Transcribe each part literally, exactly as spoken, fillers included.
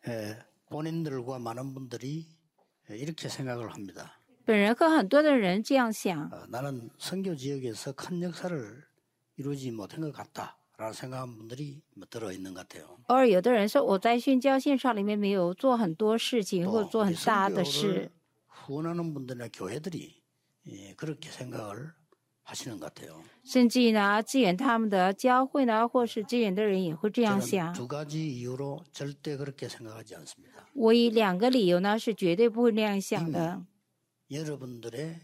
본인들과 많은 분들이 이렇게 생각을 합니다. 本人和很多的人这样想， 나는 선교 지역에서 큰 역사를 이루지 못한 것 같다라고 생각하는 분들이 들어 있는 것 같아요. 偶尔有的人说我在宣教线上里面没有做很多事情，或者做很大的事。 후원하는 분들이나 교회들이 그렇게 생각을 하시는 것 같아요. 甚至呢，支援他们的教会呢，或是支援的人也会这样想。 두 가지 이유로 절대 그렇게 생각하지 않습니다. 我以两个理由呢，是绝对不会那样想的。 여러분들의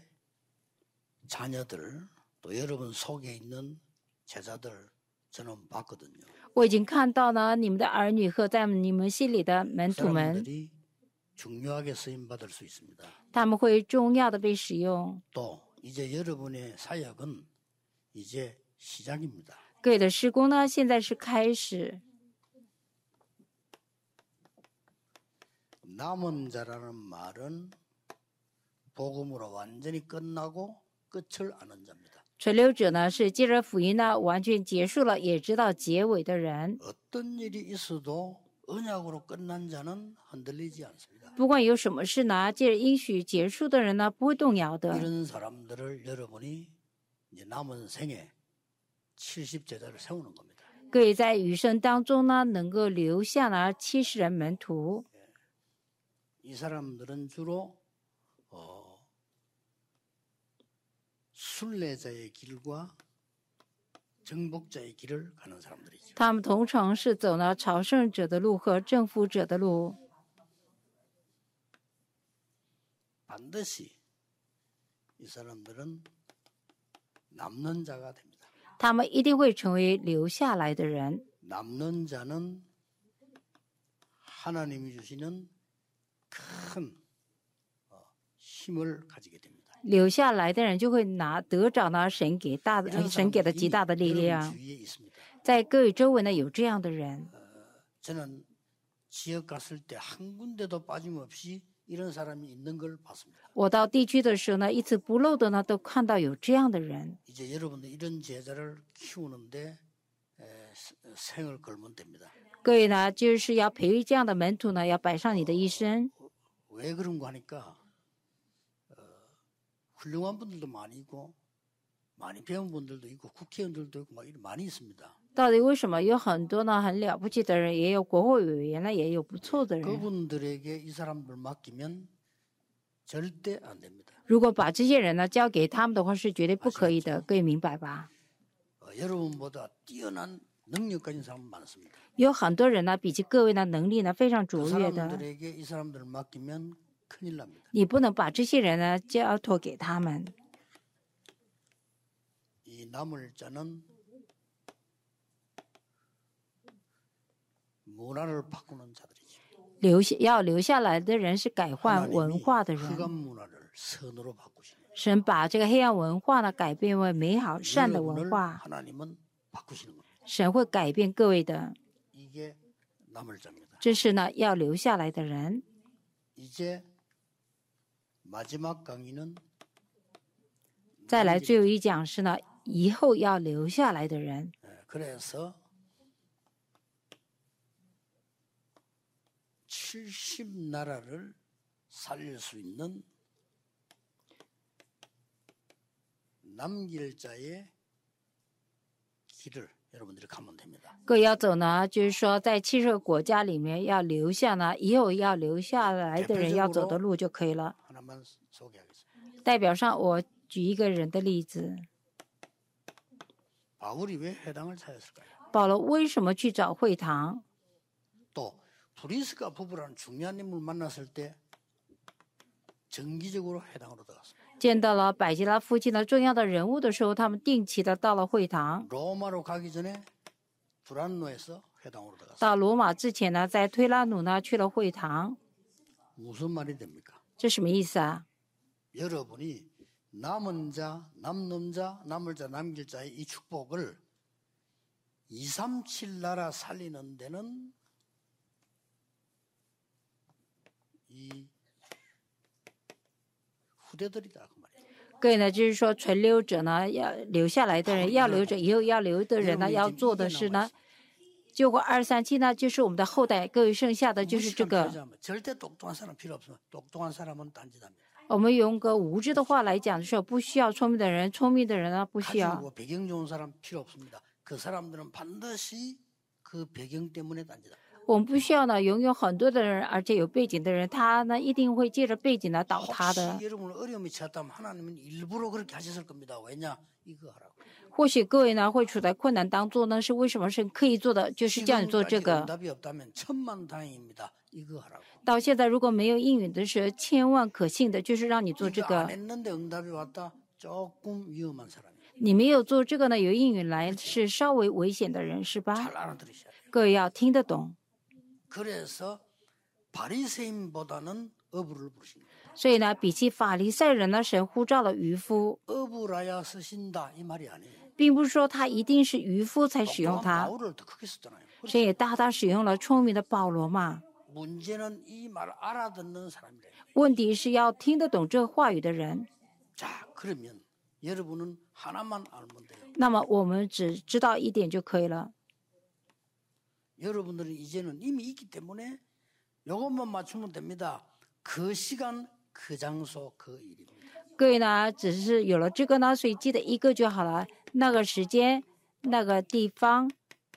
자녀들 또 여러분 속에 있는 제자들 저는 봤거든요. 我已经看到了你们的儿女和在你们心里的门徒们， 사람들이 중요하게 쓰임 받을 수 있습니다. 他们会重要的被使用。 또 이제 여러분의 사역은 이제 시작입니다. 各位的施工呢，现在是开始。 남은 자라는 말은 복음으로 완전히 끝나고 끝을 아는 자입니다. 存留者呢，是接着福音呢完全结束了，也知道结尾的人。 어떤 일이 있어도 언약으로 끝난 자는 흔들리지 않습니다. 不管有什么事呢，借着应许结束的人呢，不会动摇的。 이런 사람들을 여러분이 이제 남은 생에 칠십 제자를 세우는 겁니다. 各位在余生当中呢，能够留下呢七十人门徒。 이 사람들은 주로 어, 순례자의 길과 정복자의 길을 가는 사람들이죠. 他们通常是走了朝圣者的路和征服者的路。 반드시 이 사람들은 남는 자가 됩니다. 他们一定会成为留下来的人。 남는 자는 하나님이 주시는 큰 어, 힘을 가지게 됩니다. 留下来的人就会拿得着呢神给大的 이런 神给的极大的力 여러분 量。 주위에 있습니다. 在各位周围呢有这样的人。 저는 지역 갔을 때 한 군데도 빠짐없이 이런 사람이 있는 걸 봤습니다. 我到地区的时候呢，一次不漏的呢都看到有这样的人。 이제 여러분들 이런 제자를 키우는데 에, 생을 걸면 됩니다. 各位呢，就是要培育这样的门徒呢，要摆上你的一生。 왜 그런가 하니까 어, 훌륭한 분들도 많이 있고 많이 배운 분들도 있고 국회의원들도 있고 막 이런 많이 있습니다. 到底为什么有很多呢很了不起的人，也有国会委员呢，也有不错的人。 그분들에게 이 사람들 맡기면 절대 안 됩니다. 如果把这些人呢交给他们的话，是绝对不可以的，各位明白吧？ 어, 여러분보다 뛰어난 능력 가진 사람 많습니다. 有很多人呢，比起各位呢能力呢非常 그 卓越的， 사람들에게 이 사람들을 맡기면 큰일 납니다. 你不能把这些人呢交托给他们。 이 남을 자는 문화를 바꾸는 자들이죠. 留下要留下来的人是改换文化的 흑암 人。 문화를 선으로 바꾸시는 神把这个黑暗文化呢改变为美好善的文 여러분을 化， 하나님은 바꾸시는 겁니다. 神会改变各位的。 이게 남을 자입니다. 这是呢要留下来的人。 이제 마지막 강의는 再来最后一讲是呢，以后要留下来的人。 예, 그래서 칠십 나라를 살릴 수 있는 남길 자의 길을 여러분들이 가면 됩니다. 各位要走呢，就是说在七十个国家里面要留下呢，以后要留下来的人要走的路就可以了。 하나만 소개하겠습니다. 代表上，我举一个人的例子。 바울이 왜 회당을 찾았을까요? 保罗为什么去找会堂？ 또 브리스가 부부라는 중요한 인물을 만났을 때 정기적으로 회당으로 들어갔습니다. 见到了百基拉夫妻的重要的人物的时候，他们定期的到了会堂。 로마로 가기 전에 두란노에서 회당으로 들어갔습니다. 到罗马之前呢，在推拉努呢去了会堂。 무슨 말이 됩니까? 这什么意思啊？ 여러분이 남은 자, 남는 자, 남을 자, 남길 자의 이 축복을 이삼칠 나라 살리는 데는 이 후대들이다 그 말이에요. 各位呢，就是说存留者呢，要留下来的人，要留着以后要留的人呢，要做的是呢， 结果二三七呢，就是我们的后代，各位剩下的就是这 무식한 个。 표자면 절대 똑똑한 사람 필요 없으면 똑똑한 사람은 딴짓합니다. 我们用个无知的话来讲的时候，不需要聪明的人，聪明的人呢不需要。 가지고 배경 좋은 사람 필요 없습니다. 그 사람들은 반드시 그 배경 때문에 딴짓합니다. 我们不需要呢拥有很多的人，而且有背景的人，他呢一定会借着背景来倒塌的。 혹시 여러분 어려움이 처했다면 하나님은 일부러 그렇게 하셨을 겁니다. 왜냐? 이거 하라고. 或许各位呢会处在困难当中呢，是为什么是刻意做的，就是叫你做这 지금까지 个。 응답이 없다면 천만다행입니다. 이거 하라고. 到现在如果没有应允的是千万可信的，就是让你做这 이거 个。 안 했는데 응답이 왔다. 조금 위험한 사람이에요. 你没有做这个呢，有应允来是稍微危险的人，是吧？ 잘 알아들으셔야 돼요. 各位要听得懂。 그래서 바리새인보다는 어부를 부르십니다. 所以呢，比起法利赛人呢，神呼召了渔夫， 어부라야 쓰신다 이 말이 아니에요. 并不是说他一定是渔夫才使用 똑똑한 他， 바울을 더 크게 썼잖아요. 神也大大使用了聪明的保罗嘛。 문제는 이 말 알아듣는 사람이래요. 问题是要听得懂这话语的人。 자, 그러면 여러분은 하나만 알면 돼요. 那么我们只知道一点就可以了。 여러분들은 이제는 이미 있기 때문에 이것만 맞추면 됩니다. 그 시간, 그 장소, 그 일입니다. 各位呢，只是有了这个呢，所以记得一个就好了。那个时间，那个地方，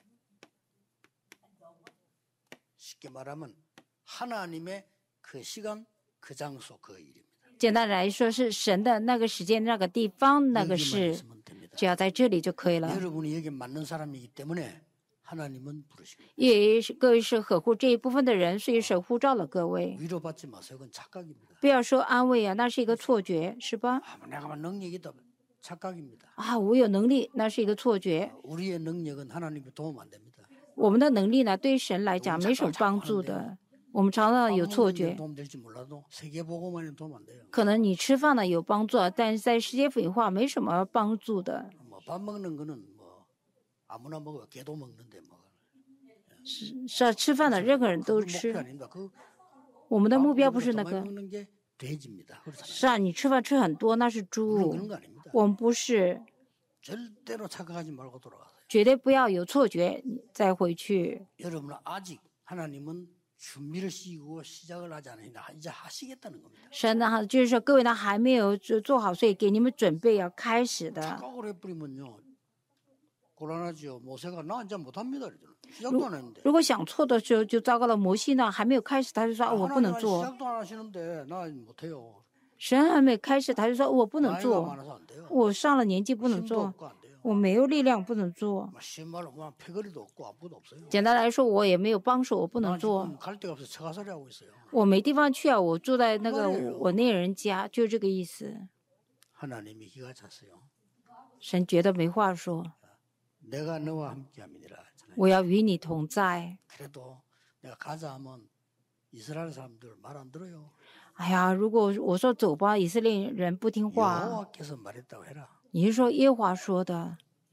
쉽게 말하면 하나님의 그 시간, 그 장소, 그 일입니다. 简单来说是神的那个时间、那个地方、那个 여기만 事， 있으면 됩니다. 只要在这里就可以了。 여러분이 여기 맞는 사람이기 때문에 하나님은 부르십니다. 也是各位是呵护这一部分的人，所以神呼召了各位。 위로받지 마세요. 그건 착각입니다. 不要说安慰啊，那是一个错觉，是吧？ 아, 내가 능력이 있다. 착각입니다. 啊，我有能力，那是一个错觉。 우리의 능력은 하나님이 도움 안 됩니다. 我们的能力呢，对神来讲没什么帮助的。我们常常有错觉， 도움 될지 몰라도 세계보고만은 도움 안 돼요. 可能你吃饭呢有帮助，但是在世界福音化没什么帮助的。 뭐 밥 먹는 거는 뭐 아무나 먹어요. 개도 먹는데 뭐. 是啊，吃饭的任何人都 그 목표 吃。 아닙니다. 그 我们的目标不 밥을 是那 더 个 많이 。 먹는 게 돼지입니다. 그렇잖아요. 是啊，你吃饭吃很多，那是 우리는 猪 그런 。거 아닙니다. 我们不是， 절대로 착각하지 말고 돌아가세요. 绝对不要有错觉，你再回去。 여러분은 아직 하나님은 준비를 시키고 시작을 하지 않으니까 이제 하시겠다는 겁니다. 神呢，就是说各位呢还没有做做好，所以给你们准备要开始的。 착각을 해버리면요. 곤란하죠. 모세가 나 이제 못합니다. 그러잖아요. 시작도 안 했는데. 如果想错的时候就糟糕了。摩西呢还没有开始，他就说、啊、我不能 하나님은 做。 시작도 안 하시는데 나 못해요. 神还没开始，他就说我不能 나이가 做， 많아서 안 돼요. 我上了年纪不能 힘도 做， 없고 안 돼요. 我没有力量不能做。 뭐 쉬운 말로 뭐 패거리도 없고 아무것도 없어요. 简单来说，我也没有帮手，我不 나 能做。 지금 갈 데가 없어서 처가살이 하고 있어요. 我没地方去啊，我住在那个 그래요 我那人家，就这个意思。 하나님이 기가 찼어요. 神觉得没话说， 내가 너와 함께함이니라. 我要与你同在。 그래도 내가 가자 하면 이스라엘 사람들 말 안 들어요. 哎呀，如果我说走吧，以色列人不听话， 여호와께서 말했다고 해라. 你是说耶和华说的？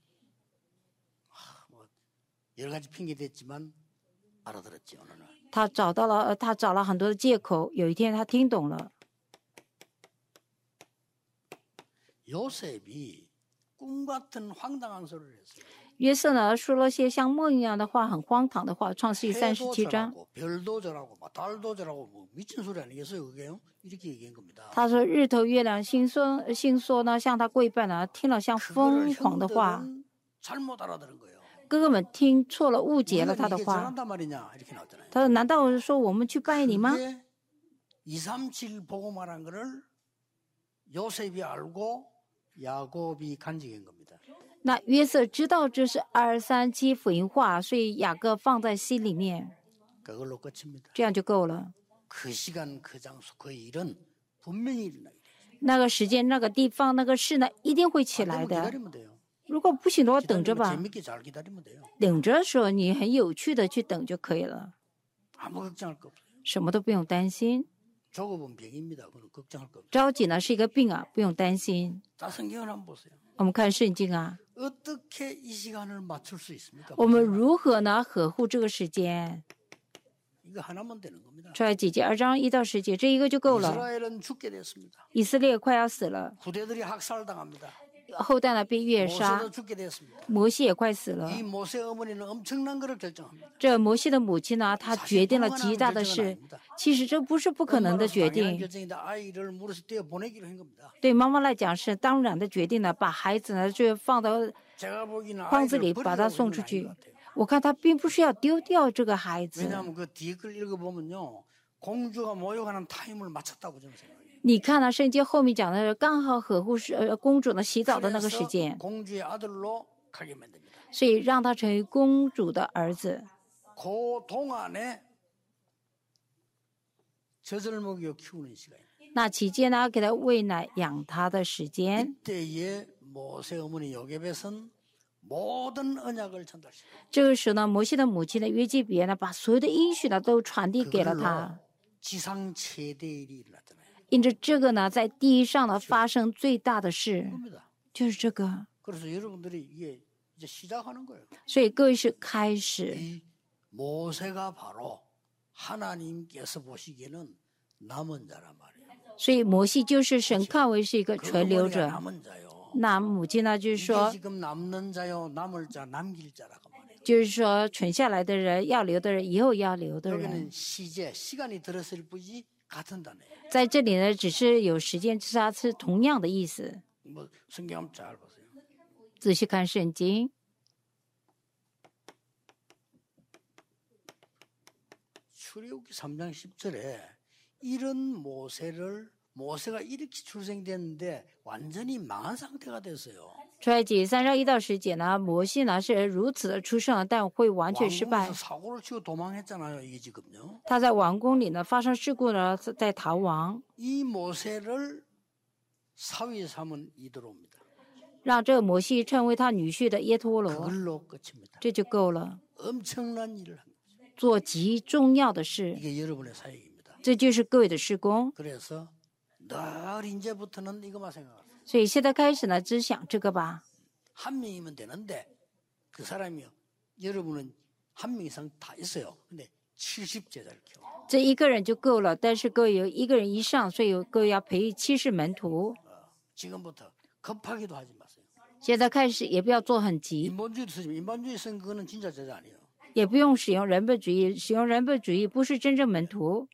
뭐 여러 가지 핑계 댔지만 알아들었지 어느 날. 他找到了，呃他找了很多的借口。有一天他听懂了， 요셉이 꿈 같은 황당한 소리를 했어요. 约瑟呢说了些像梦一样的话，很荒唐的话。创世纪三十 해도 七章， 절하고 별도 절하고 막 달도 절하고 뭐 미친 소리 아니겠어요 그게요? 이렇게 얘기한 겁니다. 他说日头、月亮、星说星说呢向他跪拜呢，听了像 그거를 疯狂的话。 형들은 잘못 알아들은 거예요. 哥哥们听错了，误解了 우리가 他的 이게 话。 전한단 말이냐 이렇게 나왔잖아요. 他说：“难道是说我们去拜你吗？ 그게 이삼칠 보고 말한 거를 요셉이 알고 야곱이 간직한 겁니다. 那约瑟知道这是二三七福音话，所以雅各放在心里面， 그걸로 끝입니다. 这样就够了。 그 시간 그 장소 그 일은 분명히 일어나게 돼요. 那个时间、那个地方、那个事呢，一定会起 안 来 되면 的。 기다리면 돼요. 如果不行的话，等着 기다리면 吧。 재밌게 잘 기다리면 돼요. 等着说，你很有趣的去等就可以了， 아무 걱정할 거 없어요. 什么都不用担心。 조급은 병입니다. 그건 걱정할 거 없어요. 着急呢是一个病啊，不用担心。 자 성경을 한번 보세요. 我们看圣经啊， 어떻게 이 시간을 맞출 수 있습니까? 我们如何呢呵护这个时间？ 이거 하나면 되는 겁니다. 出来几节，二章一到十节，这一个就够了。 이스라엘은 죽게 됐습니다. 以色列快要死了， 부대들이 학살당합니다. 后代呢被越杀， 모세도 죽게 되었습니다. 摩西也快死了。 이 모세 어머니는 엄청난 것을 결정합니다. 这摩西的母亲呢，她决定了极大的事。其实这不是不可能的决 당연한 定， 결정인데 아이를 물에서 떼어 보내기로 한 겁니다. 对妈妈来讲是当然的决定了，把孩子呢就放到 제가 보기에는 筐子里 아이를 把他 버리려고 送 그런 出 건 아닌 去 것 같아요. 。 我看他并不是要丢掉这个孩子， 왜냐하면 그 뒤에 걸 읽어보면요. 공주가 모욕하는 타임을 맞췄다고 저는 생각해요. 你看了圣经后面讲的，刚好合乎是呃公主呢洗澡的那个时 그래서 间， 공주의 아들로 가게 만듭니다. 所以让他成为公主的儿子。 그 동안에 젖을 먹여 키우는 시간입니다. 那期间呢，给他喂奶养他的时间， 이때에 모세 어머니 요게벳은 모든 언약을 전달시킵니다. 这个时候呢，摩西的母亲呢约基别呢，把所有的应许呢都传递给了 그걸로 他。 지상 최대 일이 일어났잖아요. 因着这个呢，在地上呢发生最大的事， 겁니다. 就是这个。 그래서 여러분들이 이게 이제 시작하는 거예요. 所以各位是开始， 이 모세가 바로 하나님께서 보시기에는 남은 자란 말이에요. 所以摩西就是神看为是一个 그 存留 어머니가 者。 남은 자요. 那母亲呢，就是 이게 说， 지금 남는 자요, 남을 자, 남길 자라고 말해요. 就是说存下来的人，要留的人，以后要留的人， 여기는 시제, 시간이 들었을 뿐이지 같은 단어예요. 在这里呢，只是有时间之差，是同样的意思。 뭐 성경 한번 잘 보세요. 仔细看圣经， 출애굽기 삼 장 십 절에 이런 모세를 모세가 이렇게 출생됐는데 완전히 망한 상태가 됐어요. 出埃及三章一到十节呢，摩西呢是如此的出生了，但会完全失败 왕궁에서 。 사고를 치고 도망했잖아요. 이게 지금요. 他在王宫里呢发生事故呢，在逃亡， 이 모세를 사위 삼은 이드로입니다. 让这个摩西成为他女婿的耶托罗， 그걸로 끝입니다. 这就够了。 엄청난 일을 한 거죠. 做极重要的事， 이게 여러분의 사역입니다. 这就是各位的施工。 그래서 늘 이제부터는 이것만 생각하세요. 所以现在开始呢，只想这个吧。 한 명이면 되는데 그 사람이요. 여러분은 한 명 이상 다 있어요. 근데 칠십 제자를 키워. 这一个人就够了，但是各位有一个人以上，所以各位要培育七十门徒。 어, 지금부터 급하기도 하지 마세요. 现在开始也不要做很急， 인본주의도 쓰지만 인본주의 쓴 그거는 진짜 제자 아니에요. 也不用使用人本主义，使用人本主义不是真正门徒。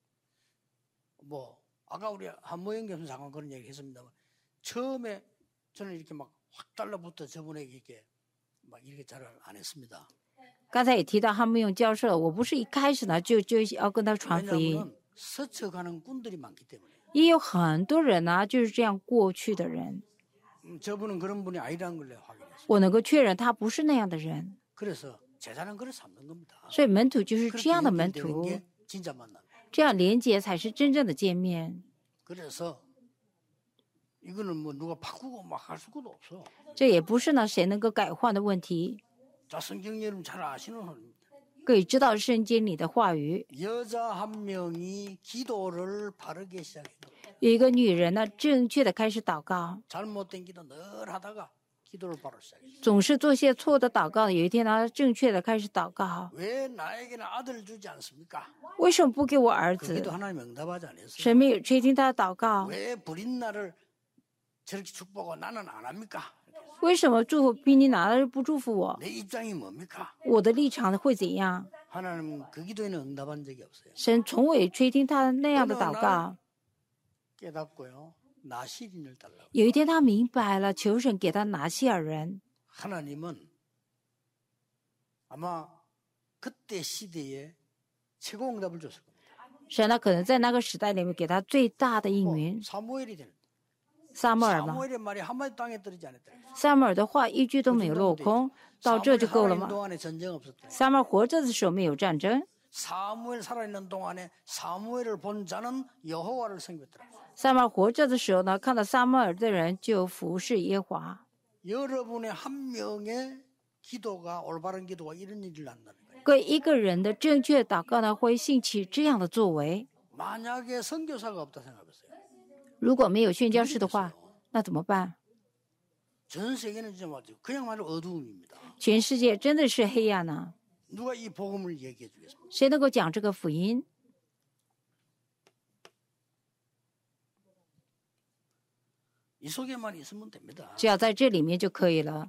뭐 아까 우리 한모영 교수 잠깐 그런 얘기 했습니다만 처음에 저는 이렇게 막 확 달라붙어 저분에게 이렇게 막 이렇게 잘 안 했습니다. 刚才也提到汉木用教授，我不是一开始呢就就要跟他传福音， 왜냐하면 스쳐가는 꾼들이 많기 때문에. 也有很多人呢就是这样过去的人， 음, 저분은 그런 분이 아니라는 걸 내가 확인했어요. 我能够确认他不是那样的人， 그래서 제자는 그래 삼는 겁니다. 所以门徒就是 그렇게 这样的门 연결되는 徒， 게 진짜 만남. 这样连接才是真正的见面。 그래서 이거는 뭐 누가 바꾸고 막 할 수가 없어. 这也不是呢谁能够改换的问题。 자, 성경 여러분 잘 아시는 말입니다. 各位知道圣经里的话语， 여자 한 명이 기도를 바르게 시작해요. 有一个女人呢正确的开始祷告， 잘못된 기도 늘 하다가 기도를 바로 시작해요. 总是做些错的祷告。有一天呢正确的开始祷告， 왜 나에게는 아들 주지 않습니까? 为什么不给我儿 그 子？ 기도 하나님 응답하지 않았어요. 神没有垂听他的祷告， 왜 버린 나를 저렇게 축복하고 나는 안 합니까? 为什么祝福比你拿而不祝福我？ 내 입장이 뭡니까? 我的立场会怎样？ 하나님은 그 기도에는 응답한 적이 없어요. 神从未垂听他那样的祷告。 깨닫고요. 나시린을 달라고. 有一天他明白了，求神给他拿西尔人。 하나님은 아마 그때 시대에 최고 응답을 줬을 겁니다. 神呢可能在那个时代里面给他最大的应 뭐, 允。 사무엘이 되는. 撒母耳嘛， 사무엘의 말이 한마디 땅에 떨어지지 않았다. 撒母耳的话一句都没有落空，到这就够了 사무엘 吗？ 동안에 전쟁 없었다. 撒母耳活着的时候没有战争， 사무엘 살아있는 동안에 사무엘을 본 자는 여호와를 섬겼더라. 撒母耳活着的时候呢，看到撒母耳的人就服侍耶和华。 여러분의 한 명의 기도가 올바른 기도가 이런 일을 난다는 거예요. 各位一个人的正确祷告呢，会兴起这样的作为。 만약에 선교사가 없다 생각해보세요. 如果没有宣教士的话，那怎么办？ 전 세계는 진짜 맞죠. 그냥 말로 어두움입니다. 全世界真的是黑暗呢、 누가 이 복음을 얘기해 주겠습니까? 谁能够讲这个福音？ 이 속에만 있으면 됩니다. 只要在这里面就可以了。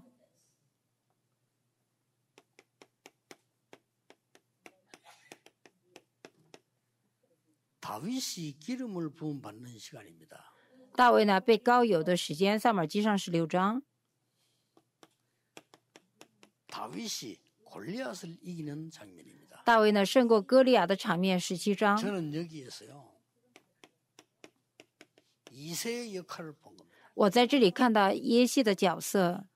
다윗이 기름을 부음 받는 시간입니다. 大卫呢被膏油的时间，撒母耳记上十六章。 다윗이 골리앗을 이기는 장면입니다. 大卫呢胜过歌利亚的场面，十七章。 저는 여기에서요 이세의 역할을 본 겁니다. 我在这里看到耶西的角色，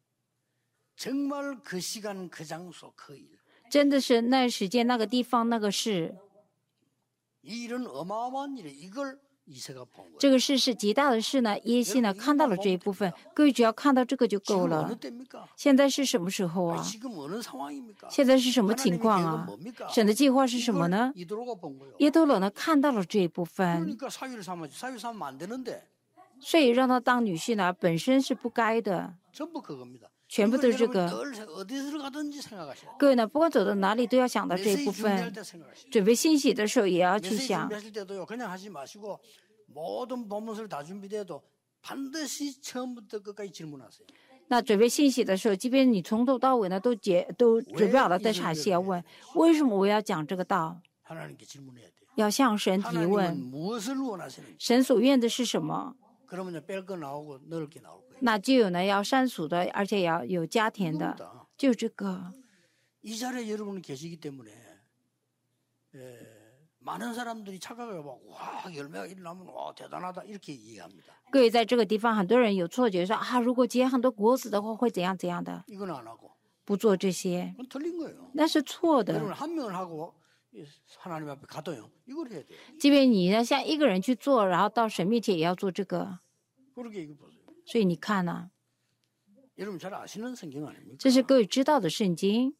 정말 그 시간 그 장소 그 일. 真的是那时间、那个地方、那个事， 이 일은 어마어마한 일이에요. 이걸 이세가 본 거예요. 这个事是极大的事呢。耶西呢看到了这一部分，各位只要看到这个就够 지금 了 어느 。 때입니까? 现在是什么时候 아니, 啊？ 지금 어느 상황입니까? 现在是什么情 하나님의 况 계획은 啊？ 뭡니까? 神的计划是什么呢？ 이걸 이도로가 본 거예요. 耶多罗呢看到了这一部分， 그러니까 사위를 삼아지. 사위 삼으면 안 되는데 所以让他当女婿呢本身是不该的， 전부 그겁니다. 全部都是这 이걸 个。 여러분 늘 어디를 가든지 생각하셔야 돼요. 各位呢，不管走到哪里都要想到这一 메시지 部 준비할 分。 때 생각하셔야 돼요. 准备信息的时候也要去 메시지 想。 준비하실 때도요. 그냥 하지 마시고 모든 본문서를 다 준비돼도 반드시 처음부터 끝까지 질문하세요. 那准备信息的时候，即便你从头到尾呢都结都准备好了，但是还是要问：为什么我要讲这个道？ 하나님께 질문해야 돼요. 要向神提问， 하나님은 무엇을 원하시는지. 神所愿的是什么？ 그러면 뺄 거 나오고 넣을 게 나올 거예요. 那就有呢要删除的，而且也要有加填的， 이겁니다. 就这个。 이 자리에 여러분 계시기 때문에 에, 많은 사람들이 착각을 막 와 열매가 일어나면 와 대단하다 이렇게 이해합니다. 各位在这个地方，很多人有错觉说啊，如果结很多果子的话会怎样怎样的， 이건 안 하고 不做这些， 그건 틀린 거예요. 那是错 여러분 的。 한 명을 하고 하나님 앞에 가도요. 이걸 해야 돼요. 即便你呢像一个人去做，然后到神面前也要做这个， 그렇게 이거 보세요. 所以你看呢、 여러분 잘 아시는 성경 아닙니까? 这是各位知道的圣经，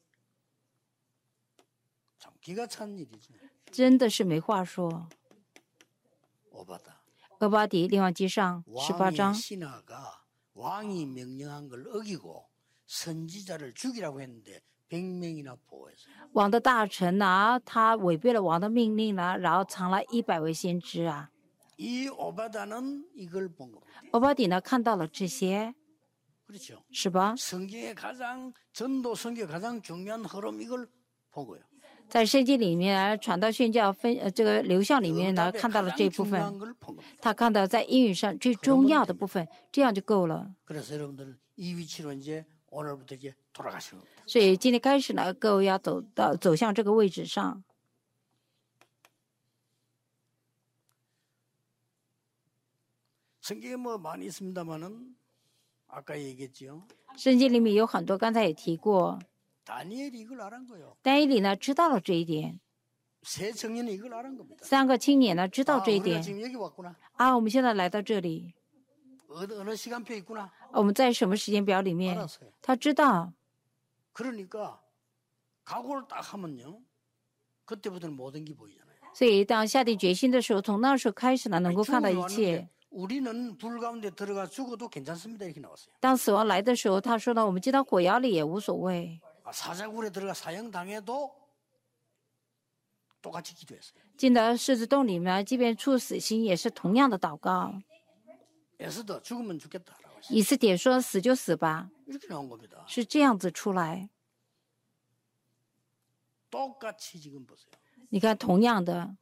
참 기가 찬 일이죠. 真的是没话说。 오바다. 俄巴底列王记上十八 왕의 章， 신하가 왕이 명령한 걸 어기고 선지자를 죽이라고 했는데 백 명이나 보호했어요. 王的大臣呢，他违背了王的命令呢，然后藏了一百位先知啊。 이 오바다는 이걸 본 겁니다. 俄巴底呢看到了这些， 그렇죠. 是吧？ 성경의 가장 전도 성경 가장 중요한 흐름 이걸 본 거예요. 在圣经里面传道宣教分呃这个流向里面呢， 응답의 看到了这一 가장 部 중요한 分， 걸 본 겁니다. 他看到在英语上最重要的部分，这样就够了。 그래서 여러분들은 이 위치로 이제 오늘부터 이제 돌아가시는 겁니다. 所以今天开始呢，各位要走到走向这个位置上。 성경에 뭐 많이 있습니다만은 아까 얘기했지요. 圣经里面有很多，刚才也提过， 다니엘이 이걸 알은 거예요. 但以理呢知道了这一点， 세 청년이 이걸 알은 겁니다. 三个青年呢知道 아, 这一 우리가 点 지금 여기 왔구나. 啊。我们现在来到这里， 어느, 어느 시간표에 있구나. 我们在什么时间表里面？ 알았어요. 他知道， 그러니까 각오를 딱 하면요. 그때부터는 모든 게 보이잖아요. 所以当下定决心的时候，从那时候开始呢，能够 아니, 看到 죽음이 一切 왔는데 。 우리는 불 가운데 들어가 죽어도 괜찮습니다. 이렇게 나왔어요. 当死亡来的时候，他说呢，我们进到火窑里也无所谓， 아, 사자굴에 들어가 사형 당해도 똑같이 기도했어요. 进到狮子洞里面，即便处死刑也是同样的祷告。 에스더 죽으면 죽겠다라고 했어요. 以斯帖说死就死吧， 이렇게 나온 겁니다. 是这样子出来。 똑같이 지금 보세요. 你看，同样的，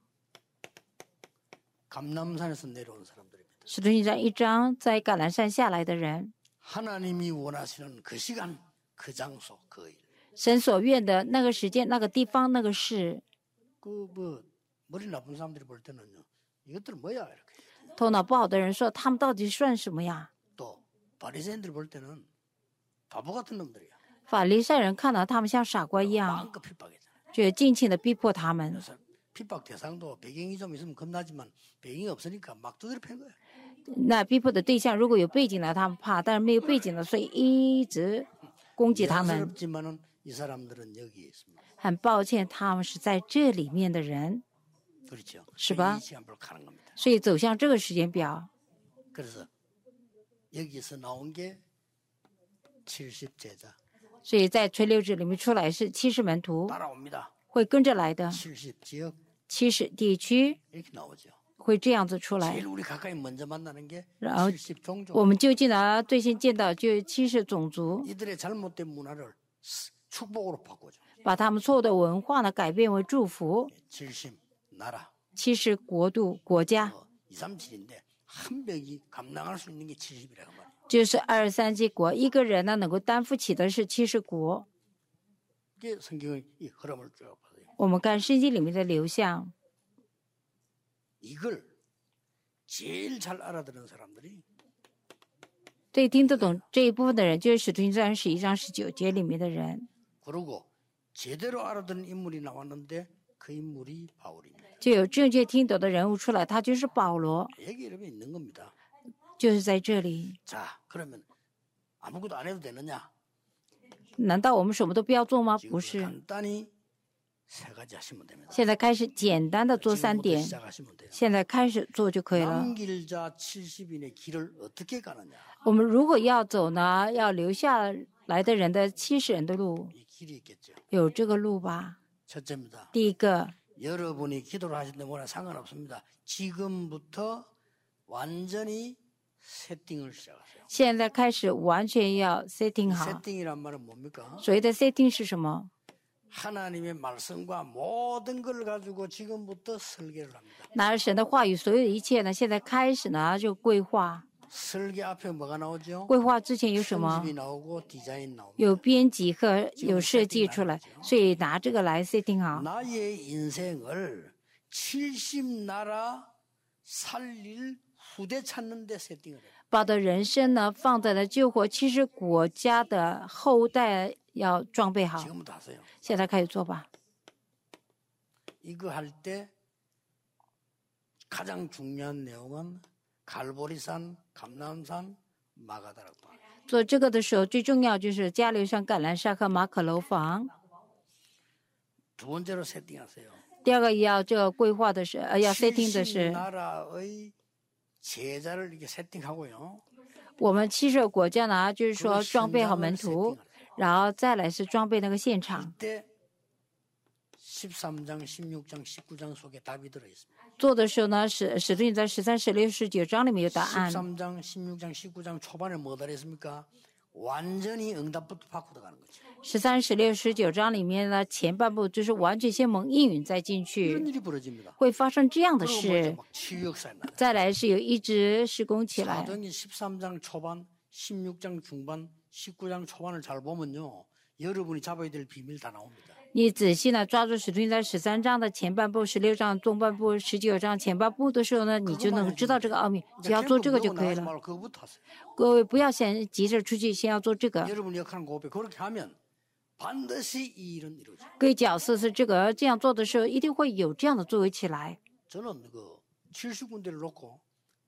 감남산에서 내려온 사람들입니다. 使徒行传一章，在橄榄山下来的人， 하나님이 원하시는 그 시간, 그 장소, 그 일. 神所愿的那个时间、那个地方、那个事， 그 뭐 머리 나쁜 사람들이 볼 때는요. 이것들 뭐야 이렇게. 头脑不好的人说，他们到底算什么呀？ 또 바리새인들이 볼 때는 바보 같은 놈들이야. 法利赛人看到他们像傻瓜一样， 마음껏 핍박했잖아요. 就尽情的逼迫他们。 그래서 핍박 대상도 배경이 좀 있으면 겁나지만 배경이 없으니까 막 두드려 팬 거예요. 那逼迫的对象如果有背景的，他们怕；但是没有背景的，所以一直攻击他们。 미안스럽지만은 이 사람들은 여기 있습니다. 很抱歉，他们是在这里面的人， 그렇죠. 是吧？ 이 시간표로 가는 겁니다. 所以走向这个时间表。 그래서 여기서 나온 게 칠십 제자 所以在垂柳子里面出来是七十门徒， 따라옵니다. 会跟着来的。 칠십 지역 七十地区 이렇게 나오죠. 会这样子出来。 제일 우리 가까이 먼저 만나는 게 然后 칠십 종족. 我们就近呢最先见到就是七十种族， 이들의 잘못된 문화를 스- 축복으로 바꾸죠. 把他们错误的文化呢改变为祝福。 칠십 나라. 七十国度国家， 어, 이삼칠인데 한 벽이 감당할 수 있는 게 칠십이라고 말이에요. 就是二十三节国，一个人呢能够担负起的是七十国。 이게 성경의 이 흐름을 쭉 보세요. 我们看圣经里面的流向， 이걸 제일 잘 알아들은 사람들이 最听得懂这一部分的人，就是使徒行传十一章十九节里面的人。 그리고 제대로 알아듣는 인물이 나왔는데 그 인물이 바울입니다. 就有正确听懂的人物出来，他就是保罗， 여기 이름이 있는 겁니다. 就是在这里。 자, 그러면 아무것도 안 해도 되느냐? 难道我们什么都不要做吗？ 지금 不是， 간단히 세 가지 하시면 됩니다. 现在开始简单的做三 지금부터 点， 시작하시면 돼요. 现在开始做就可以了。 남길 자 칠십인의 길을 어떻게 가느냐? 我们如果要走呢，要留下来的人的七十人的路， 이 길이 있겠죠. 有这个路吧？ 첫째입니다. 第一个， 여러분이 기도를 하시는데 뭐나 상관없습니다. 지금부터 완전히 세팅을 시작하세요. 现在开始完全要 setting 好。 세팅이란 말은 뭡니까? 所谓的 setting 是什么？ 하나님의 말씀과 모든 걸 가지고 지금부터 설계를 합니다. 拿着神的话语，所有的一切呢，现在开始呢就规划。 설계 앞에 뭐가 나오죠? 规划之前有什么？ 편집이 나오고 디자인 나옵니다. 有编辑和有设计出来，所以拿这个来 setting 好。 나의 인생을 칠십 나라 살릴 후대 찾는 데 세팅을 해요. 把的人生呢放在了救活七十国家的后代要装备好。 지금부터 하세요. 现在开始做吧。 이거 할 때 가장 중요한 내용은 갈보리산, 감람산, 마가다라고 합니다. 做这个的时候，最重要就是加流山、橄榄山和马可楼房。 두 번째로 세팅하세요. 第二个要这个规划的是，呃，要 setting 的 칠십 是 나라의 제자를 이렇게 세팅하고요. 我们七十个国家呢，就是说装备好门徒， 세팅을 해요. 然后再来是装备那个现场。 이때 십삼 장, 십육 장, 십구 장 속에 답이 들어 있습니다. 做的时候呢，使使徒行传十三、十六、十九章里面有答案。 십삼 장, 십육 장, 십구 장 초반에 뭐 달했습니까? 완전히 응답부터 바꾸다 가는 거죠. 十三、十六、十九章里面呢，前半部就是完全先蒙应允再进 이런 去， 일이 벌어집니다. 会发生这样的 그리고 事 먼저 。 막 치유 역사에 나요. 再来是有一直施工起来。 사도행전 십삼 장 초반, 십육 장 중반, 십구 장 초반을 잘 보면요. 여러분이 잡아야 될 비밀 다 나옵니다. 你仔细呢抓住使徒行传十三章的前半部、十六章中半部、十九章前半部的时候呢，你就能知道这个奥秘，只要做这个就可以 나가지 了。 말고 그거부터 하세요. 各位不要先急着出去，先要做这个。 여러분이 역할은 그거에 그렇게 하면 반드시 이 일은 이루어져요. 各位角色是这个，这样做的时候一定会有这样的作为起来。 저는 그 칠십 군데를 놓고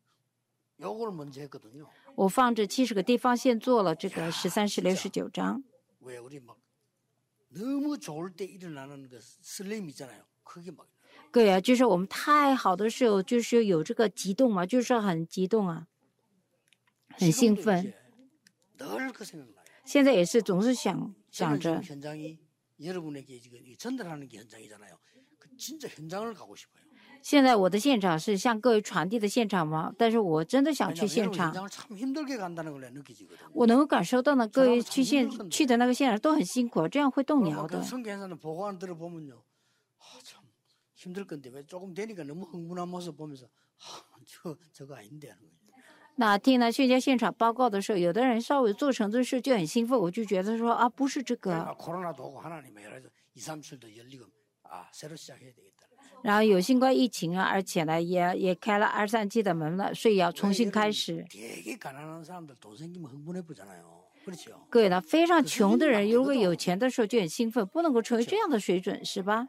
요걸 먼저 했거든요. 我放着七十个地方先做了这个十三、十六、十九章。 왜 우리 막 너무 좋을 때 일어나는 그 설렘 있잖아요. 그게 막 各位啊，就是我们太好的时候，就是有这个激动嘛，就是很激动啊，很兴 지금도 奋。 이제 늘 그 생각나요. 现在也是总是想想 저는 着 지금 ， 현장이 여러분에게 지금 이 전달하는 게 현장이잖아요. 그 진짜 현장을 가고 싶어요. 现在我的现场是向各位传递的现场嘛，但是我真的想去 왜냐하면 现 여러분 场， 현장을 참 힘들게 간다는 걸 내가 느끼거든요. 我能够感受到呢，各位 저랑은 去 참 现 힘들건데 去的那个现场都很辛苦，这样会动摇 막 的。 성경에서는 보고한 들어보면요. 아, 참 힘들 건데 왜 조금 되니까 너무 흥분한 모습 보면서 아, 저, 저거 아닌데 하는 거예요. 那听呢宣教现场报告的时候，有的人稍微做成的事就很兴奋，我就觉得说啊，不是这个。 그러니까 코로나도 오고 하나님의 여러 이삼칠도 열리고 아 새로 시작해야 되겠다. 然后有新冠疫情啊，而且呢也也开了二三季的门了，所以要重新开始。 되게 가난한 사람들 돈 생기면 흥분해 보잖아요. 그렇죠? 各位呢，非常穷的人，如果有钱的时候就很兴奋，不能够成为这样的水准，是吧？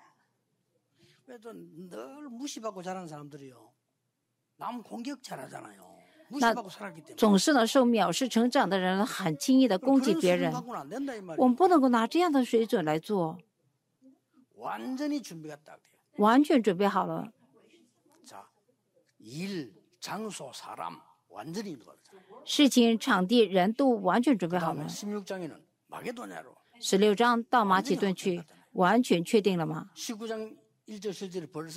그래도 늘 무시받고 자란 사람들이요. 남 공격 잘하잖아요. 무시받고 살았기 때문에. 总是呢受藐视成长的人，很轻易的攻击 그런 别 수준 人。 갖고는 안 된다 이 我 말이에요. 们不能够拿这样的水准来做， 완전히 준비가 딱 돼요. 完全准备好了。 자, 일, 장소, 사람 완전히 준비가 됐어요. 事情、场地、人都完全准备好 그다음에 了。 십육 장에는 마게도냐로 十六章到马其顿去，完全确定了吗？ 십구 장 일 절 칠 절이 벌써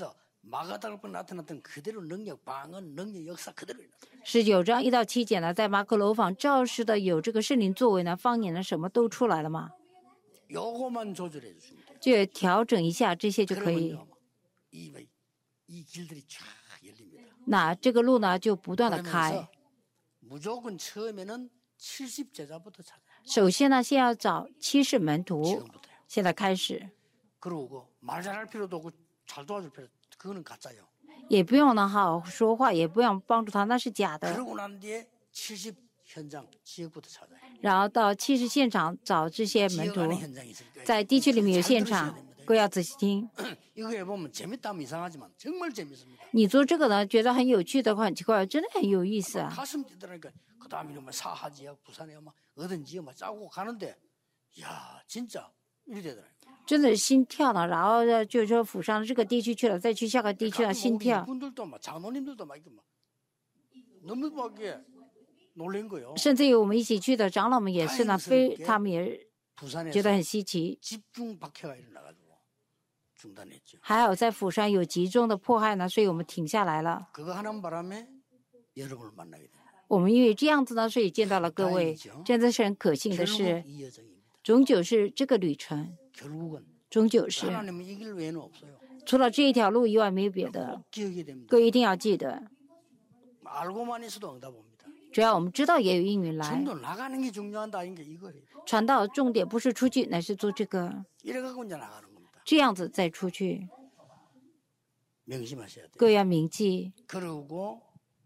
마가다락방 나타났던 그대로 능력, 방언, 능력, 역사 그대로 일어났어요. 十九章一到七节呢，在马可楼坊照实的有这个圣灵作为呢，方言呢什么都出来了嘛， 요거만 조절해 주시면 돼요. 就调整一下这些就可以。 그러면요, 이, 이 길들이 쫙 열립니다. 那这个路呢就不断的 그러면서 开。 무조건 처음에는 칠십 제자부터 찾아요. 首先呢，先要找七十门徒， 지금부터요. 现在开始， 그러고 말 잘할 필요도 없고 잘 도와줄 필요, 그거는 가짜요. 也不用呢好好说话，也不用帮助他，那是假的。 그러고 난 뒤에 칠십 현장 지역부터 찾아요. 然后到七十现场找这些门 지역 徒， 안에 현장이 있을 거예요. 在地区里面有 잘 现 들으셔야 场， 됩니다. 各位要仔细听。 이거 해보면 재밌다면 이상하지만 정말 재밌습니다. 你做这个呢，觉得很有趣的话，很奇怪，真的很有意思啊。 가슴 뛰더라니까 그 다음에 뭐 사하 지역, 부산에 막 어떤 지역 막 짜고 가는데, 야 진짜 이래 되더라고요. 真的是心跳了，然后呢，就是说府上这个地区去了，再去下个地区了， 가끔 心 우리 跳。 이분들도 막 장로님들도 막 이렇게 막 너무 막 이게 놀란 거요. 甚至于我们一起去的长老们也是呢，非他们也觉得 부산에서 很稀奇。 집중 박해가 일어나가지고 중단했죠. 还好在府上有集中的迫害呢，所以我们停下来了。 그거 하는 바람에 여러분을 만나게 돼요. 我们因为这样子呢，所以见到了各位，真的是很可幸的 결국 是， 이 여정입니다. 终究是这个旅程， 결국은 终究是 하나님은 이 길 외에는 없어요. 除了这一条路以外没有别的。 꼭 기억해야 됩니다. 各位一定要记得， 알고만 있어도 응답 옵니다. 只要我们知道也有应允来。 전도 나가는 게 중요한다 이게 이거예요. 传道重点不是出去，乃是做这个， 이래 갖고 이제 나가는 겁니다. 这样子再出去。 명심하셔야 돼요. 各位要铭记， 그리고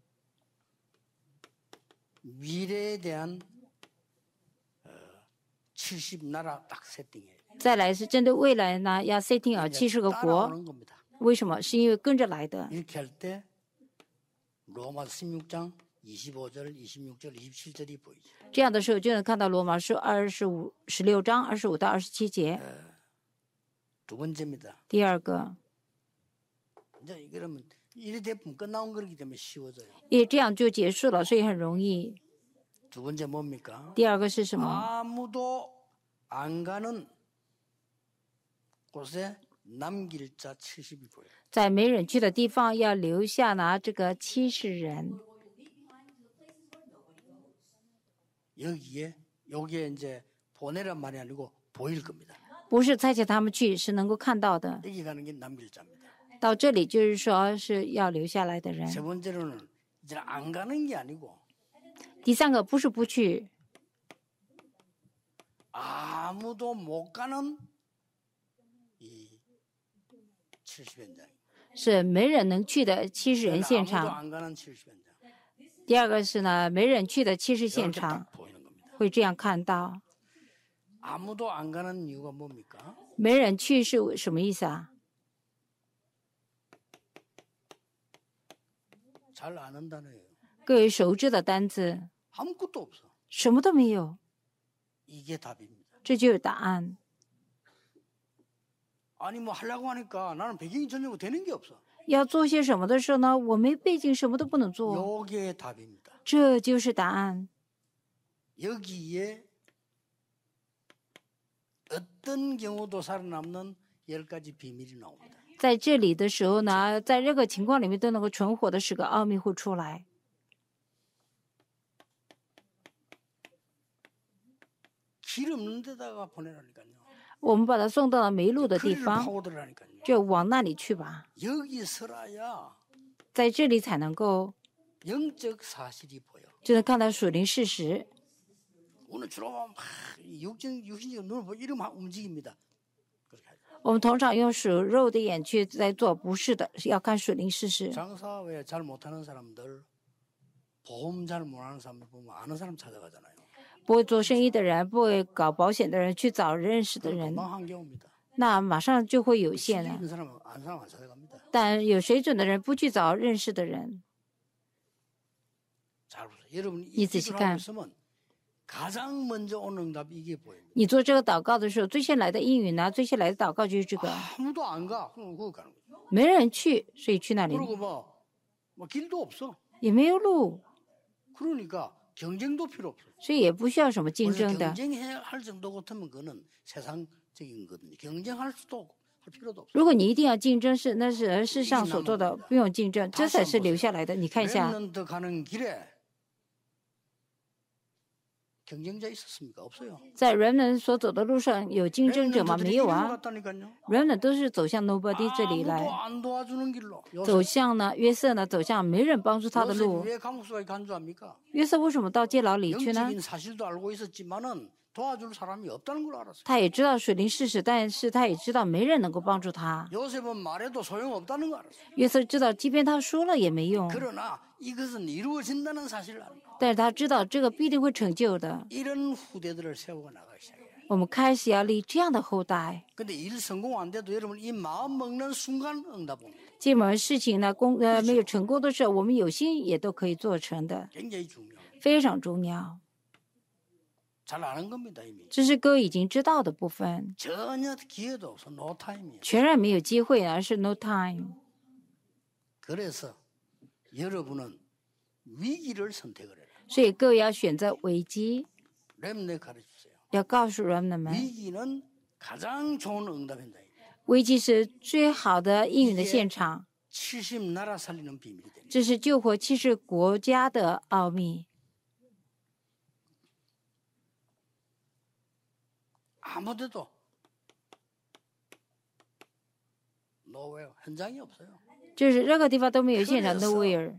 미래에 대한 어, 칠십 나라 딱 세팅해요. 再来是针对未来呢，要 setting 好七十个国。 따라오는 겁니다. 为什么？是因为跟着来的。 이렇게 할 때 로마서 십육 장 이십오 절, 이십육 절, 이십칠 절이 보이죠. 这样的时候就能看到罗马书二十五、十六章二十五到二十七节。 두 번째입니다. 第二个， 이제 그러면 이래 대품 끝나온 거기 때문에 쉬워져요. 因为这样就结束了，所以很容易。 두 번째 뭡니까? 第二个是什么？ 아무도 안 가는 곳에 남길 자 칠십이 보여요. 在没人去的地方要留下拿这个七十人。 여기에 여기에 이제 보내란 말이 아니고 보일 겁니다. 不是差遣他们去，是能够看到的。 여기 가는 게 남길 자입니다. 到这里就是说是要留下来的人。 세 번째로는 이제 안 가는 게 아니고 第三个不是不去， 아무도 못 가는 이 칠십 현장. 是没人能去的七十人现 아무도 场。 안 가는 칠십 현장. 第二个是呢，没人去的七十现 이렇게 场 딱 보이는 겁니다. 会这样看到。 아무도 안 가는 이유가 뭡니까? 没人去是什么意思啊？ 잘 아는 단어예요. 各位熟知的单词， 아무것도 없어. 什么都没有， 이게 답입니다. 这就是答案。 아니 뭐 하려고 하니까 나는 배경이 전혀 되는 게 없어. 要做些什么的时候呢，我没背景，什么都不能做， 요게 답입니다. 这就是答案。 여기에 어떤 경우도 살아남는 열 가지 비밀이 나옵니다. 在这里的时候呢，在任何情况里面都能够存活的十个奥秘会出来。 길 없는 데다가 보내라니까요. 我们把它送到了没路的地 거리를 方， 파고들라니까요. 就往那里去吧， 여기 서라야 在这里才能够 영적 사실이 보여. 就能看到属灵事实。 오늘 주로 막 육신 육신적 눈을 보고 이러면 움직입니다. 그렇게 하죠. 我们通常用属肉的眼去在做，不是的，是要看属灵事实。 장사 왜 잘 못하는 사람들, 보험 잘 못하는 사람들 보면 아는 사람 찾아가잖아요. 不会做生意的人，不会搞保险的人，去找认识的人， 금방 한겨옵니다. 那马上就会有限 실력 了。 있는 사람은 아는 사람 안 찾아갑니다. 但有水准的人不去找认识的人， 잘 보세요. 여러분 이 你仔细 기도를 看。 하고 있으면 가장 먼저 오는 응답이 이게 보입니다. 你做这个祷告的时候，最先来的应允呢，最先来的祷告就是这个， 아무도 안 가. 그럼 그거 가는 거죠. 没人去，所以去那里 그리고 뭐, 뭐 길도 없어. 也没有路， 그러니까 경쟁도 필요 없어. 所以也不需要什么竞 원래 争的。 경쟁해야 할 정도 같으면 그거는 세상적인 거거든요. 경쟁할 수도 할 할 필요도 없어요. 如果你一定要竞争，是那是世上所做的，不用竞争，这才是留下来的。你看一下， 렘넌트 가는 길에 경쟁자 있었습니까? 없어요. 在人们所走的路上有竞争者吗？没 렘넌트들이 有 이리로 啊， 갔다니까요. 人们都是走向 nobody 这里 아무도 来， 안 도와주는 길로. 走 요셉, 向呢约瑟呢走向没人帮助他的 요셉이 路。 왜 감옥소에 간주합니까? 约瑟为什么到监牢里去呢？ 영적인 사실도 알고 있었지만은 도와줄 사람이 없다는 걸 알았어요. 他也知道水灵事实，但是他也知道没人能够帮助他。 요셉은 말해도 소용없다는 거 알았어요. 约瑟知道，即便他说了也没用， 그러나 이것은 이루어진다는 사실을 압니다. 但是他知道这个必定会成就的。 이런 후대들을 세워 나가기 시작해요. 我们开始要立这样的后代。 근데 일 성공 안 돼도 여러분 이 마음 먹는 순간 응답 옵니다. 这门事情呢，公呃没有成功的时候，我们有心也都可以做成的， 굉장히 중요합니다. 非常重要。 잘 아는 겁니다 이미. 这是各位已经知道的部分， 전혀 기회도 없어. 노 타임이에요. 全然没有机会，而是 no time。 그래서 여러분은 위기를 선택을 해라. 所以各位要选择危机， 렘네 가르쳐주세요. 要告诉人们们， 위기는 가장 좋은 응답 현장입니다. 危机是最好的应允的现场， 칠십 나라 살리는 비밀이 됩니다. 这是救活七十国家的奥秘。 아무데도 노웨어 현장이 없어요. 就是任何地方都没有现场 nowhere。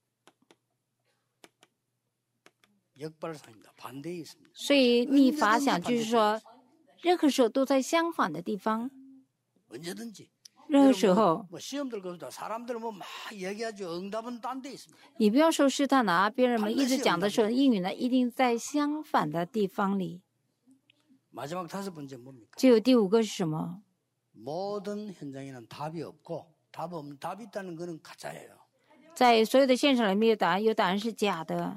역발상입니다. 반대에 있습니다. 所以逆法想就是说，任何时候都在相反的地方， 언제든지. 任何时候 뭐 시험들 거기다 사람들 뭐 막 얘기하죠. 응답은 딴 데 있습니다. 你不要受试探啊！别人们一直讲的时候，应允呢一定在相反的地方里。 마지막 다섯 번째 뭡니까? 只有第五个是什么？ 모든 현장에는 답이 없고 답 없 답이 있다는 거는 가짜예요. 在所有的现场里没有答案，有答案是假的，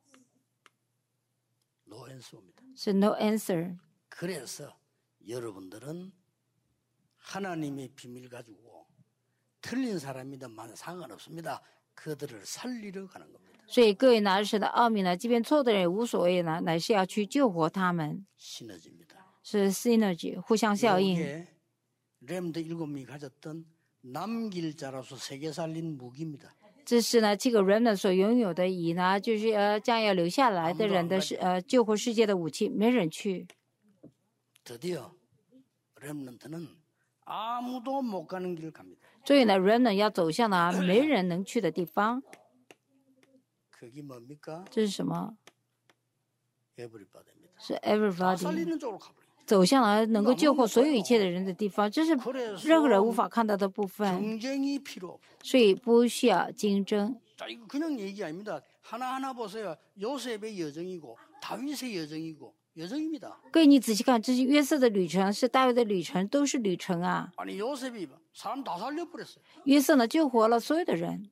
노 앤서입니다. 是 no answer。 그래서 여러분들은 하나님의 비밀 가지고 틀린 사람이든만 상관없습니다. 그들을 살리러 가는 겁니다. 所以各位拿着神的奥秘呢，即便错的人也无所谓呢，乃是要去救活他们， 시너지입니다. 是 synergy 互相效应。 이게 렘드 일곱 명이 가졌던 남길 자로서 세계 살린 무기입니다. 这是呢这个人呢所拥有的，以呢就是呃将要留下来的人的是呃救活世界的武器，没人去。 드디어 렘넌트는 아무도 못 가는 길을 갑니다. 所以呢，人呢要走向呢没人能去的地方。 그게 뭡니까? 这是什么？ 에브리바디입니다. 是 다 everybody 살리는 쪽으로 가버려요. 走向了能够救活所有一切的人的地方，这是任何人无法看到的部分， 경쟁이 필요 없어요. 所以不需要竞争。 자, 이거 그냥 얘기 아닙니다. 하나하나 보세요. 요셉의 여정이고 다윗의 여정이고 여정입니다. 各位，你仔细看，这是约瑟的旅程，是大卫的旅程，都是旅程啊。 아니 요셉이 사람 다 살려버렸어요. 约瑟呢救活了所有的人，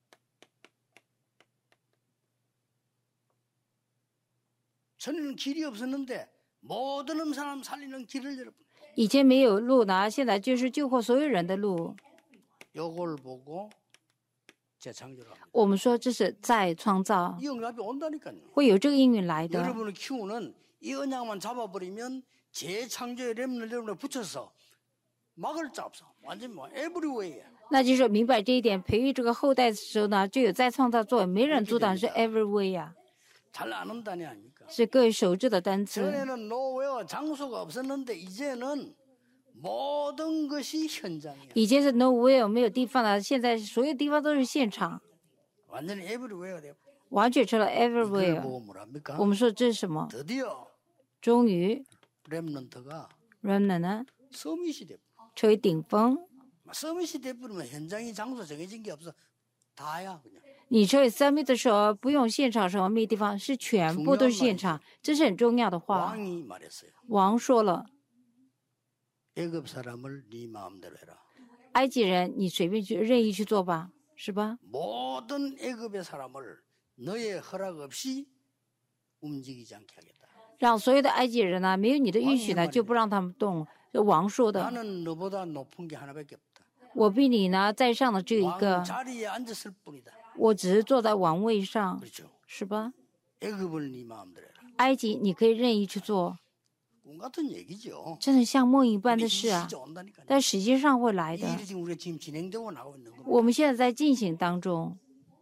전에는 길이 없었는데 모든 사람 살리는 길을 열어버렸어요. 以前没有路呢，现在就是救活所有人的路。 요걸 보고 재창조를 합니다. 我们说这是再创造， 이 응답이 온다니까요. 会有这个应允来的。 여러분을 키우는 이 언약만 잡아버리면 재창조의 렘을 여러분에 붙여서 막을 자 없어. 완전 뭐 에브리웨이야. 那就是明白这一点，培育这个后代的时候呢，就有再创造作为，没人阻挡，是 every way 啊， 잘 아는다니 아닙니까? 是各位熟知的单词。 전에는 노웨어 장소가 없었는데 이제는 모든 것이 현장이야. 以前是 nowhere 没有地方了，现在所有地方都是现场， 완전히 에브리웨이가 돼요. 完全成了 그걸 everywhere。 보고 뭐랍니까? 我们说这是什么？ 드디어 终于 렘넌트가 remnant 呢 서밋이 돼요. 成为顶峰。 서밋이 돼버리면 현장이 장소 정해진 게 없어. 다야 그냥. 你成为 summit 的时候，不用现场什么没地方，是全部都是现场，这是很重要的话。 왕이 말했어요. 王说了， 애굽 사람을 네 마음대로 해라. 埃及人你随便去任意去做吧，是吧？ 모든 애굽의 사람을 너의 허락 없이 움직이지 않게 하겠다. 让所有的埃及人呢，没有你的允许呢，就不让他们动。这王说的， 나는 너보다 높은 게 하나밖에 없다. 我比你呢在上的只有一个 왕 ， 자리에 앉았을 뿐이다. 我只是坐在王位上， 그렇죠. 是吧？ 애굽을 네 마음대로 해라. 埃及你可以任意去做， 꿈 같은 얘기죠. 真的像梦一般 근데 的 이 事啊， 시저 온다니까요. 但实际上会来 이 的。 일이 지금 우리가 지금 진행되고 나오고 있는 겁니다. 我们现在在进行当中，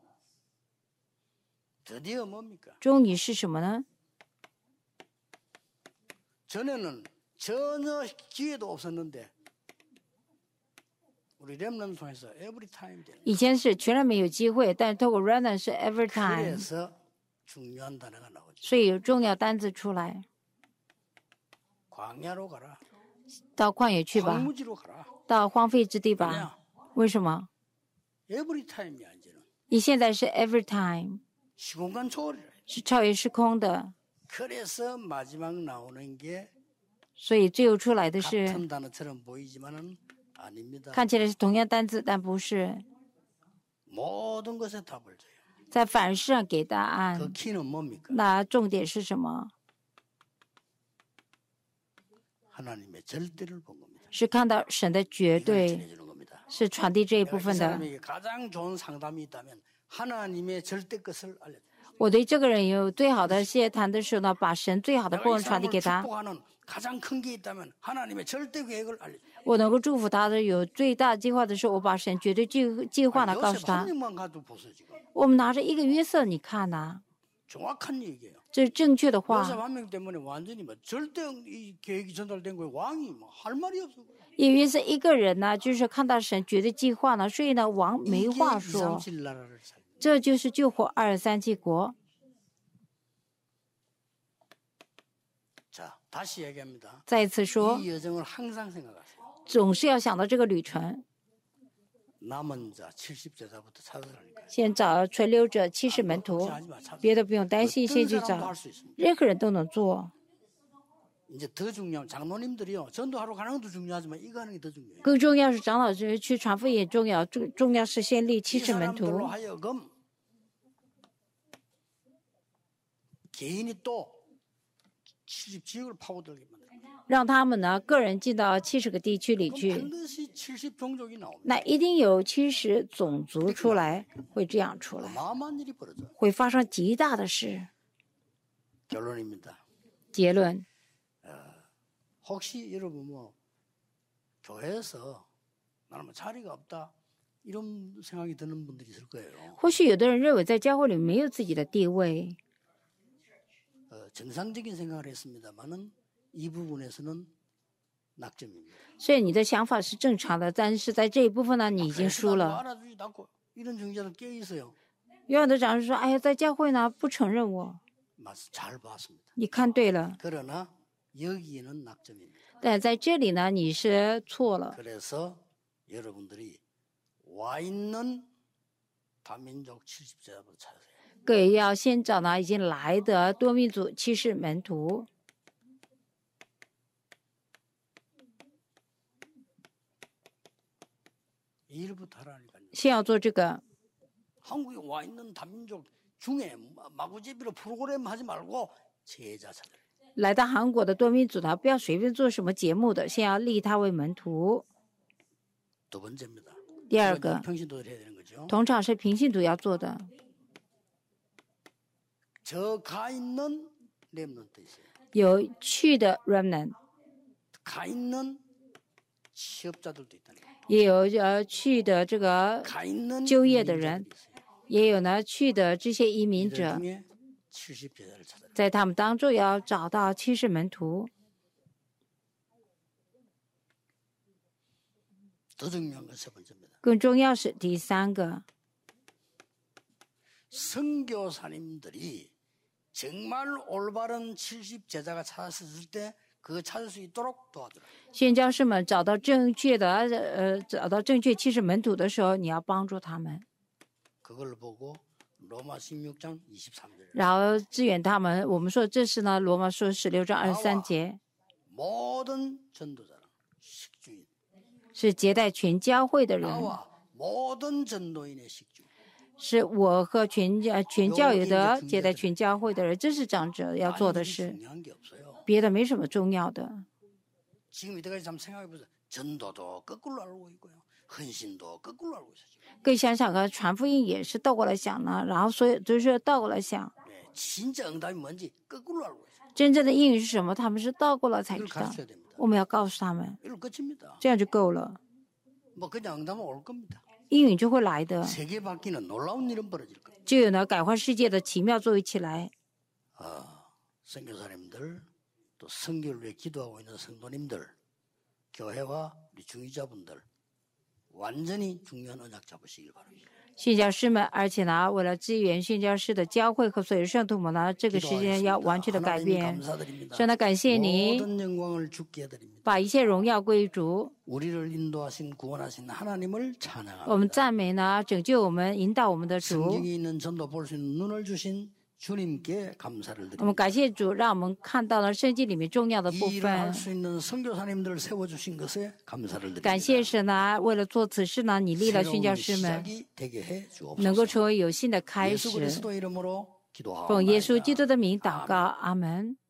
드디어 뭡니까? 终于是什么呢？ 전에는 전혀 기회도 없었는데 우리 렘넌트 통해서 every time 되는. 以前是全然没有机会，但是透过 Remnant 是 every time， 그래서 중요한 단어가 나오죠. 所以有重要单字出来。 광야로 가라. 到旷野去吧， 황무지로 가라. 到荒废之地吧。 아니야. 为什么？ every time이야 이제는. 你现在是 every time， 시공간 초월이라. 是超越时空的， 그래서 마지막 나오는 게 所以最后出来的是 같은 단어처럼 보이지만은 아닙니다. 看起来是同样单字，但不是 모든 것에 답을 줘요. 在凡事上给答 그 案。 키는 뭡니까? 那重点是什么？ 하나님의 절대를 본 겁니다. 是看到神的绝 이걸 对， 전해주는 겁니다. 是传递这一部 내가 이 分的。 사람에게 가장 좋은 상담이 있다면 하나님의 절대 것을 알려줘. 我对这个人有最好的谢谈的时候呢，把神最好的部 내가 이 分传递 사람을 给他。 축복하는 가장 큰 게 있다면 하나님의 절대 계획을 알려줘. 我能够祝福他的有最大计划的时候，我把神绝对计计划呢告诉 요셉 他 한 。 명만 가도 보세요 지금. 我们拿着一个约瑟，你看呐、 정확한 얘기예요. 这是正确的 요셉 话。 한 명 때문에 완전히 뭐 절대 이 계획이 전달된 거예요. 왕이 뭐 할 말이 없어. 因为是一个人呢，就是看到神绝对计划呢，所以呢，王没 이게 话说。 이삼칠 나라를 살. 这就是救活二三七国。 자, 다시 얘기합니다. 再一次说， 이 여정을 항상 생각하세요. 总是要想到这个旅程。 남은 자 칠십 제자부터 찾으라니까요. 先找存留者七十门徒， 걱정하지 마. 찾아. 别的不用担心， 어떤 先去 사람도 找 할 수 있습니다. ， 任何人都能做。 이제 더 중요한 장로님들이요. 전도하러 가는 것도 중요하지만 이거 하는 게 더 중요해요. 更重要是长老去去传福音也重要，重重要是先立 이 七十门 사람들로 徒， 하여금 개인이 또 칠십 지역을 파고들게 만들어요. 让他们呢个人进到七十个地区里 그럼 去， 반드시 칠십 종족이 나옵니다. 那一定有七十种族出来，会这样出来， 어마어마한 일이 벌어져요. 会发生极大的事。 결론입니다. 结论， 혹시 여러분 뭐 교회에서 나는 뭐 자리가 없다 이런 생각이 드는 분들이 있을 거예요. 或许有的人认为在教会里没有自己的地位， 어, 정상적인 생각을 했습니다만은 이 부분에서는 낙점입니다. 所以你的想法是正常的，但是在这一部分呢，你已经输 그래서 나도 了。 알아주지도 않고 이런 중재자들 꽤 있어요. 有的长老说：“哎呀，在教会呢不承认我。 맞, 잘 봤습니다. ” 你看对了， 그러나 여기는 낙점입니다. 但在这里呢你是错了。 그래서 여러분들이 와 있는 다민족 칠십 제자부터 찾으세요. 各位要先找呢已经来的多民族七十门徒， 이 일부터 하라니까요. 先要做这个。 한국에 와 있는 다민족 중에 마구제비로 프로그램 하지 말고 제자 찾으라. 来到韩国的多民族呢，不要随便做什么节目的，先要立他为门徒。 두 번째입니다. 第二 이건 个， 평신도들 해야 되는 거죠. 通常是平信徒要做的。 저 가 있는 렘넌트 있어요. 有去的 remnant， 가 있는 취업자들도 있다는 거예요. 也有呃去的这个， 가 있는 就业的人， 이민자들이 있어요. 也有呢去的这些移民 이들 者， 중에 칠십 제자를 찾아라. 在他们当中要找到七十门徒。 더 중요한 건 세 번째입니다. 更重要是第三个， 선교사님들이 정말 올바른 칠십 제자가 찾았을 때 그 찾을 수 있도록 도와주라. 宣教士们找到正确的呃找到正确七十门徒的时候，你要帮助他们， 그걸 보고 로마 십육 장 이십삼 절. 然后支援他们。我们说这是呢罗马书十六章二十三节， 모든 전도자는 식주인. 是接待全教会的人， 나와 모든 전도인의 식주. 是我和全教全教友的接待全教会的人，这是长者要做的 아니, 事， 중요한 게 없어요. 别的没什么重要的。 지금 이때까지 잠 생각해 보세요. 전도도 거꾸로 알고 있고요. 헌신도 거꾸로 알고 있어요. 지금. 各位想想看，传福音也是倒过来想呢，然后所有就是倒过来想。 네, 진짜 응답이 뭔지 거꾸로 알고 있어요. 真正的应允是什么，他们是倒过来才 이걸 知道。 가르쳐야 됩니다. 我们要告诉他们， 이걸 끝입니다. 这样就够了， 뭐 그냥 응답은 올 겁니다. 应允就会来的。 세계 바뀌는 놀라운 일은 벌어질 겁니다. 就有呢改换世界的奇妙作为起来。 아, 선교사님들 또 선교를 위해 기도하고 있는 성도님들, 교회와 우리 중위자분들 완전히 중요한 언약 잡으시길 바랍니다. 宣教师们，而且呢，为了支援宣教师的教会和所有圣徒们呢，这个时间要完全的改 하나님 变。 감사드립니다. 神呢，感谢你， 모든 영광을 주께 드립니다. 把一切荣耀归于主。 우리를 인도하신 구원하신 하나님을 我 찬양합니다. 们赞美呢，拯救我们、引导我们的主。 성경에 있는 전도 볼 수 있는 눈을 주신 주님께 감사를 我们 드립니다. 感谢主，让我们看到了圣经里面重要的部 이 일을 할 分。 수 있는 선교사님들을 세워주신 것에 감사를 感 드립니다. 谢神呢，为了做此事呢，你立了宣 새로운 教师们， 시작이 되게 해 能够 주옵소서. 成为有新的开 예수 始。 그리스도 이름으로 奉耶稣 기도하옵나이다. 基督的名祷告，阿门。